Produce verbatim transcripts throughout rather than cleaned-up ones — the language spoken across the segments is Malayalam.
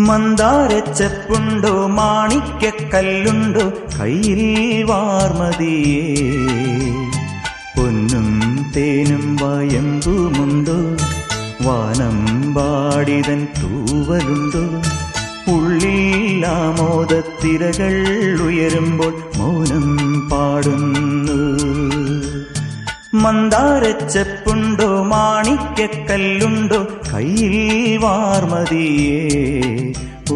മന്ദാരച്ചെപ്പുണ്ടോ മാണിക്യക്കല്ലുണ്ടോ കയ്യിൽ വാർമതിയേ, പൊന്നും തേനും വയമ്പുമുണ്ടോ വാനം പാടിതൻ തൂവലുണ്ടോ, ഉള്ളിൽ ആമോദത്തിരകൾ ഉയരുമ്പോൾ മൗനം പാടുന്നു. മന്ദാരച്ചെപ്പുണ്ടോ മാണിക്യക്കല്ലുണ്ടോ കയ്യിൽ വാർമതിയേ, ഓ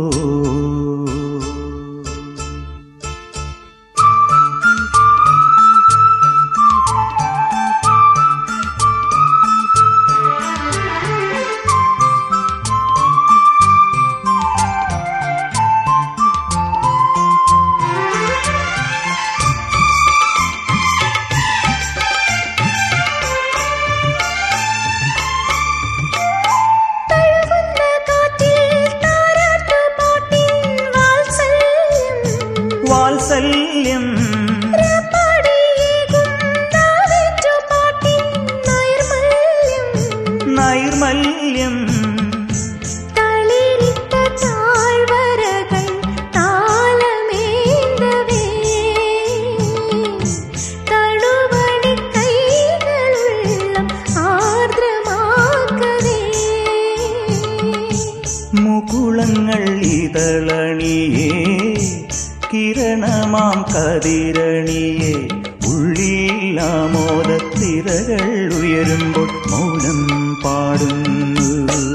വാത്സല്യം നൈർമല്യം മുകുളങ്ങൾ ഇതളണിയേ, കിരണമാം കതിരണിയെ, ഉള്ളിൽ ആമോദത്തിരകൾ ഉയരുമ്പോൾ മൗനം പാടുന്നു.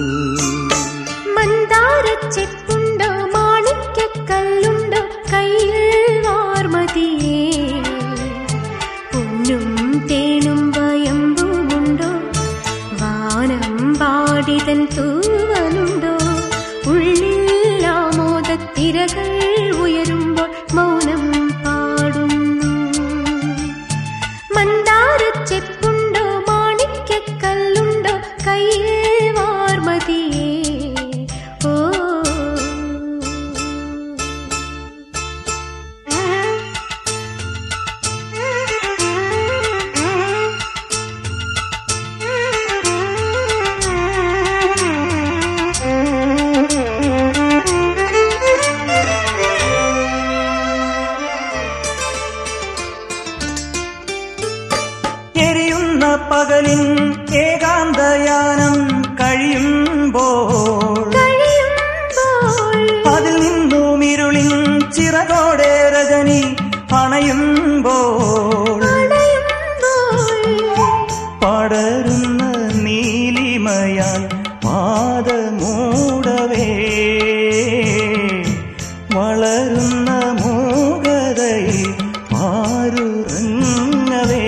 മന്ദാരച്ചെപ്പുണ്ടോ മാണിക്യക്കല്ലുണ്ടോ കയ്യിൽ വാർമതിയേ, പൊന്നും തേനും വയമ്പുമുണ്ടോ വാനം പാടിതൻ തൂവലുണ്ടോ, ഉള്ളിൽ ആമോദത്തിരകൾ ഉയരുമ്പോൾ മൗനം പാടുന്നു. മന്ദാരച്ചെപ്പുണ്ടോ മാണിക്യക്കല്ലുണ്ടോ കയ്യിൽ വാർമതിയേ, ഓ എരിയുന്ന പകലിൻ ഏകാന്തയാനം കഴിയുമ്പോൾ, അതിൽ നിന്നും ഇരുളിൻ ചിറകോടെ രജനി അണയുമ്പോൾ, പടരുന്ന നീലിമയാൽ പാദമൂടവേ, വളരുന്ന മൂകതയിൽ പാരുറങ്ങവേ,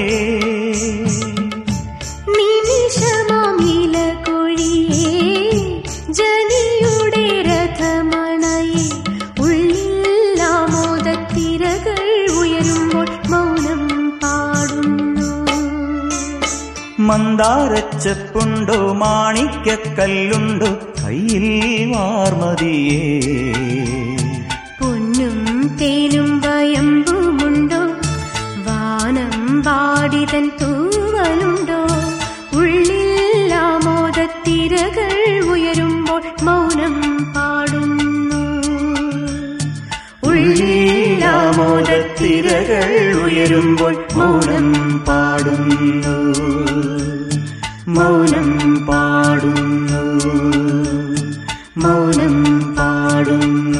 ജനിയുടെ രഥമണയെ, ഉള്ളിൽ ആമോദത്തിരകൾ ഉയരുമ്പോൾ മൗനം പാടുന്നു. മന്ദാരച്ചെപ്പുണ്ടോ മാണിക്യക്കല്ലുണ്ടോ കയ്യിൽ വാർമതിയേ, പൊന്നും തേനും വയമ്പുമുണ്ടോ വാനം പാടിതൻ തൂവലുണ്ടോ, ഉള്ളിൽ ആമോദത്തിരകൾ ഉയരുമ്പോൾ മൗനം പാടുന്നു. ഉള്ളിൽ ആമോദത്തിരകൾ ഉയരുമ്പോൾ മൗനം പാടുന്നു, മൗനം പാടുന്നു, മൗനം പാടുന്നു.